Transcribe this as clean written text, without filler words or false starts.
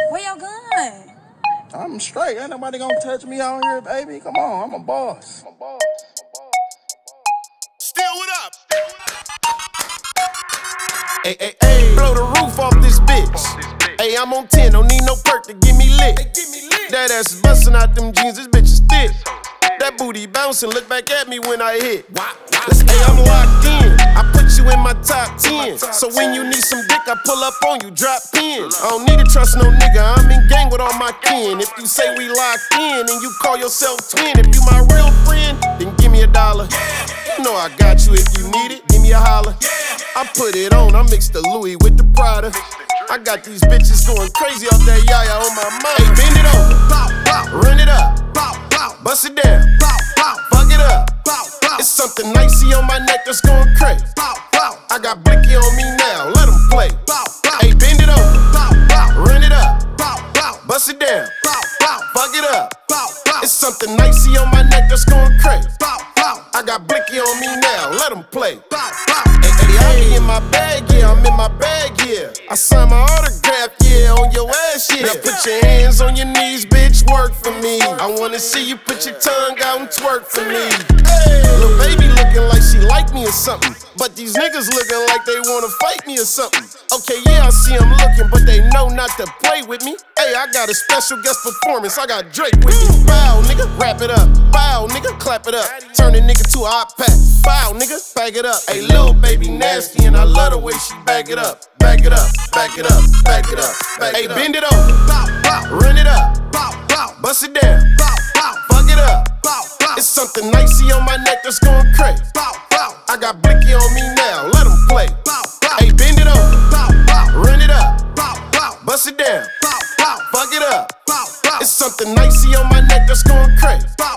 Where your gun? I'm straight. Ain't nobody gonna touch me out here, baby. Come on, I'm a boss. Still what up? Hey, hey, hey, blow the roof off this bitch. Hey, I'm on 10, don't need no perk to get me lit. That ass is bustin' out them jeans, this bitch is thick. That booty bouncing, look back at me when I hit. Hey, I'm locked in, I put you in my top 10. So when you need some dick, I pull up on you, drop pin. I don't need to trust no nigga, I'm in gang with all my kin. If you say we locked in and you call yourself twin, if you my real friend, then give me $1. You know I got you if you need it, give me a holler. I put it on, I mix the Louis with the Prada. I got these bitches going crazy off that yaya on my mind. Hey, bend it over, run it up, bust it down, fuck it up. It's something nicey on my neck that's going crazy. I got Blicky on me now, let him play. Hey, bend it over, run it up, bust it down, fuck it up. It's something nicey on my neck that's going crazy. I got Blicky on me now, let him play. Hey, I be in my bag, yeah, I'm in my bag, yeah. I signed my autograph, yeah, on your ass, yeah. Now put your hands on your knees, bitch, work for me. I wanna see you put your tongue out and twerk for me. Hey, little baby looking like she like me or something, but these niggas looking like they wanna fight me or something. Okay, yeah, I see them looking, but they know not to play with me. Hey, I got a special guest performance, I got Drake with me. Bow, nigga, wrap it up. Bow, nigga, clap it up. Turn a nigga to a hot pack. Bow, nigga, bag it up. Hey, little baby nasty, and I love the way she bag it up. Back it up, back it up, back it up. Hey, bend it over, run it up, bust it down, fuck it up. It's something nicey on my neck that's going crazy. I got Blicky on me now, let him play. Hey, bend it over, run it up, bust it down, fuck it up. It's something nicey on my neck that's going crazy.